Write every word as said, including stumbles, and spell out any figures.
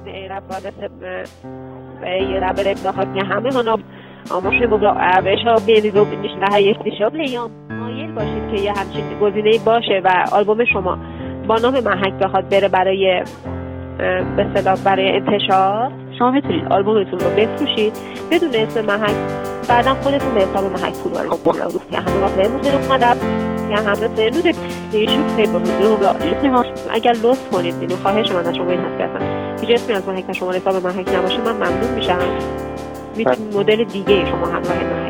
رابطه رابطه بخواد که همه هنوز آموزش بگذار عربش ها بیلیدو میشه نه یکیشاب لیام مایل باشید که یه همچین گزینه‌ای باشه و آلبوم شما با نام محک بخواد بره برای به اصطلاح برای انتشار، شما میتونید آلبومتون رو بفروشید بدون اسم محک، بعدم خودتون به حساب محک پول رو بردارید. که همون وقت موزه رو مدب یا همه سرنود ایشون خیلی بزرگه. اگر لطف کنید اینو خواهش من از شما این هست کردم هیچ اسمی از محک شما حساب محک نباشه من ممنون میشم. میتونید مدل دیگه شما همراه